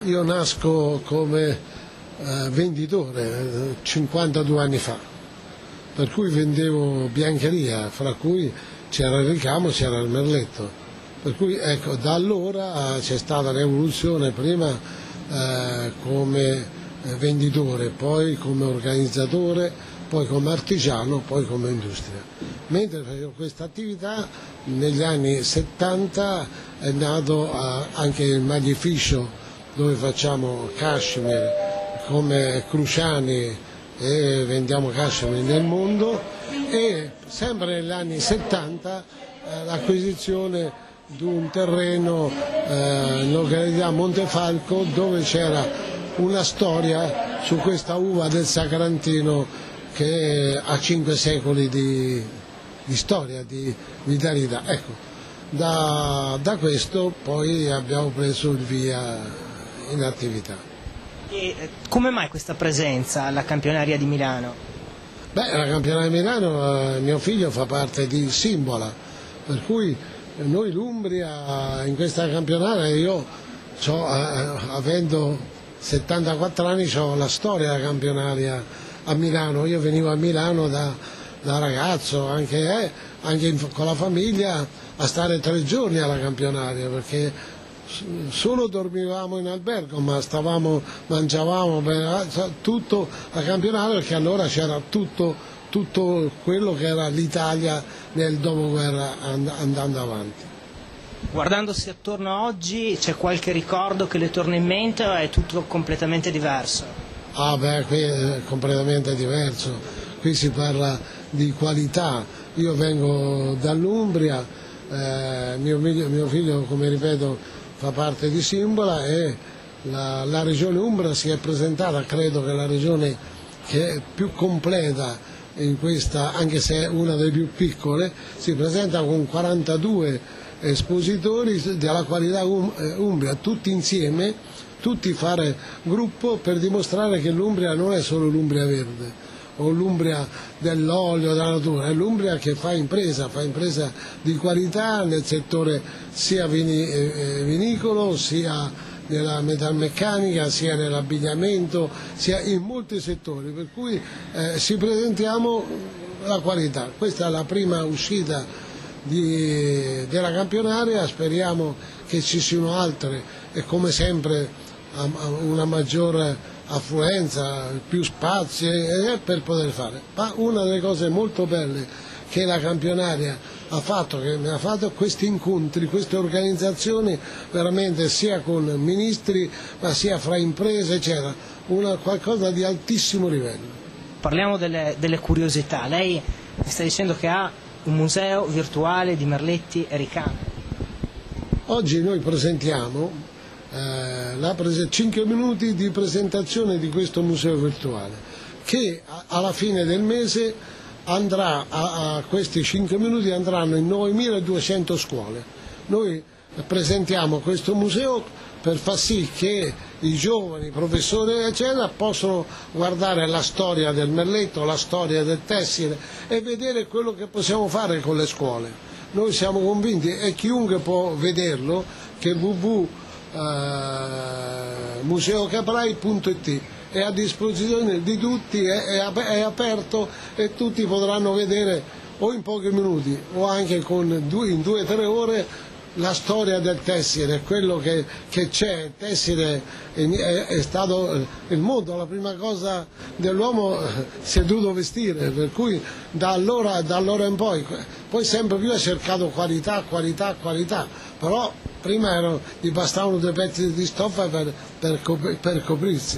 Io nasco come venditore 52 anni fa, per cui vendevo biancheria, fra cui c'era il ricamo, c'era il merletto. Per cui ecco, da allora c'è stata l'evoluzione, prima come venditore, poi come organizzatore, poi come artigiano, poi come industria. Mentre facevo questa attività, negli anni 70 è nato anche il Magnificio, dove facciamo cashmere come Cruciani e vendiamo cashmere nel mondo, e sempre negli anni 70 l'acquisizione di un terreno in località Montefalco, dove c'era una storia su questa uva del Sacrantino che ha 5 secoli di storia, di vitalità. Ecco, da questo poi abbiamo preso il via in attività. E come mai questa presenza alla campionaria di Milano? La campionaria di Milano, mio figlio fa parte di Simbola, per cui noi l'Umbria in questa campionaria, io avendo 74 anni ho la storia della campionaria a Milano. Io venivo a Milano da ragazzo, anche con la famiglia, a stare 3 giorni alla campionaria, perché solo dormivamo in albergo, ma mangiavamo tutto la campionaria, perché allora c'era tutto quello che era l'Italia nel dopoguerra andando avanti. Guardandosi attorno a oggi, c'è qualche ricordo che le torna in mente o è tutto completamente diverso? Qui è completamente diverso, qui si parla di qualità. Io vengo dall'Umbria, mio figlio, come ripeto, fa parte di Simbola, e la regione Umbra si è presentata, credo che è la regione che è più completa in questa, anche se è una delle più piccole, si presenta con 42 espositori della qualità Umbria, tutti insieme, tutti fare gruppo per dimostrare che l'Umbria non è solo l'Umbria verde o l'Umbria dell'olio, della natura, è l'Umbria che fa impresa di qualità nel settore sia vinicolo, sia nella metalmeccanica, sia nell'abbigliamento, sia in molti settori, per cui ci presentiamo la qualità. Questa è la prima uscita della campionaria, speriamo che ci siano altre e come sempre una maggiore affluenza, più spazi per poter fare. Ma una delle cose molto belle che la campionaria mi ha fatto questi incontri, queste organizzazioni, veramente sia con ministri ma sia fra imprese, eccetera, qualcosa di altissimo livello. Parliamo delle curiosità. Lei mi sta dicendo che ha un museo virtuale di merletti e ricami. Oggi noi presentiamo 5 minuti di presentazione di questo museo virtuale, che alla fine del mese andrà questi 5 minuti andranno in 9.200 scuole. Noi presentiamo questo museo per far sì che i giovani, i professori eccetera, possono guardare la storia del merletto, la storia del tessile e vedere quello che possiamo fare con le scuole. Noi siamo convinti, e chiunque può vederlo, che museocaprai.it è a disposizione di tutti, è aperto, e tutti potranno vedere o in pochi minuti o anche in 2 o 3 ore la storia del tessile, quello che c'è. Il tessile è stato il mondo, la prima cosa dell'uomo si è dovuto vestire, per cui da allora in poi sempre più ha cercato qualità, però prima gli bastavano 2 pezzi di stoffa per coprirsi.